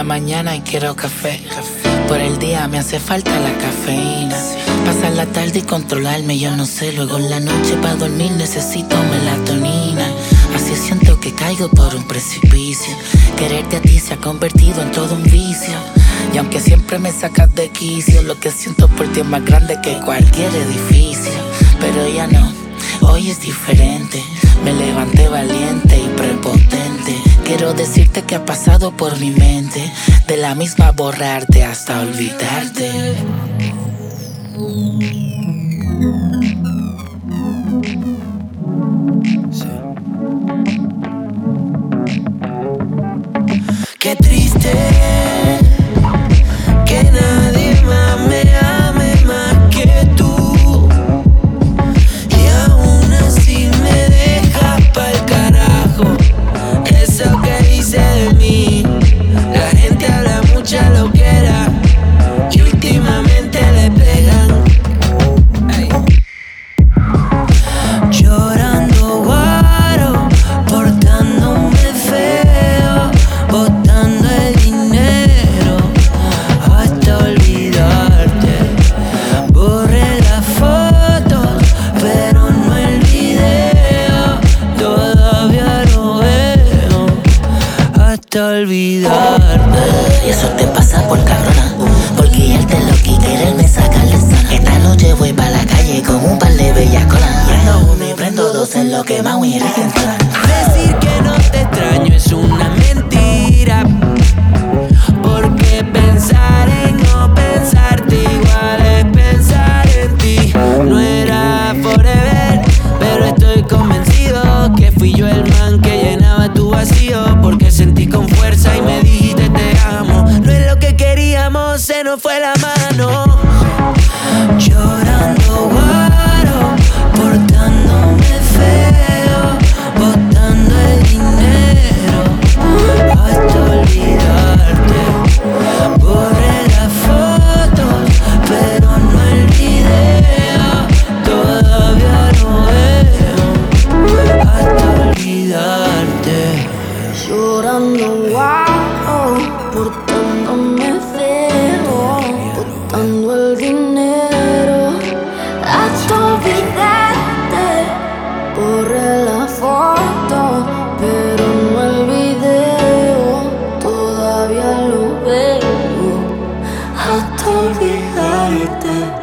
mañana y quiero café. Por el día me hace falta la cafeína. Pasar la tarde y controlarme, yo no sé. Luego en la noche para dormir necesito melatonina. Así siento que caigo por un precipicio. Quererte a ti se ha convertido en todo un vicio. Y aunque siempre me sacas de quicio, lo que siento por ti es más grande que cualquier edificio. Pero ya no, hoy es diferente. Me levanté valiente y prepotente. Quiero decirte que ha pasado por mi mente. De la misma borrarte hasta olvidarte. Qué triste que nadie más me ame más que tú. Y aún así me dejas pa'l carajo. Eso que dice de mí, la gente habla mucha loquera y últimamente le pegan. Ay. Llorando guaro, portándome feo, botando el dinero hasta olvidarte. Borré las fotos, pero no el video. Todavía lo veo hasta olvidarte. Y eso te pasa por cabrona, porque ya te lo que quererme sacar de zona. Esta noche voy pa' la calle con un par de bellaconas. Prendo uno y prendo dos en lo que más y regentan. Decir que no te extraño es una mentira, porque pensar en no pensarte igual es pensar en ti. No era forever, pero estoy convencido que fui yo el man que llenaba tu vacío, porque sentí con fuerza y me dijiste te amo. No es lo que queríamos, se nos fue la mano. Llorando guaro, portándome feo, botando el dinero hasta olvidarte. Borré las fotos, pero no el video. Todavía lo veo hasta olvidarte. Llorando guau, portándome feo, botando el dinero hasta olvidarte. Borré la foto, pero no el video. Todavía lo veo hasta olvidarte.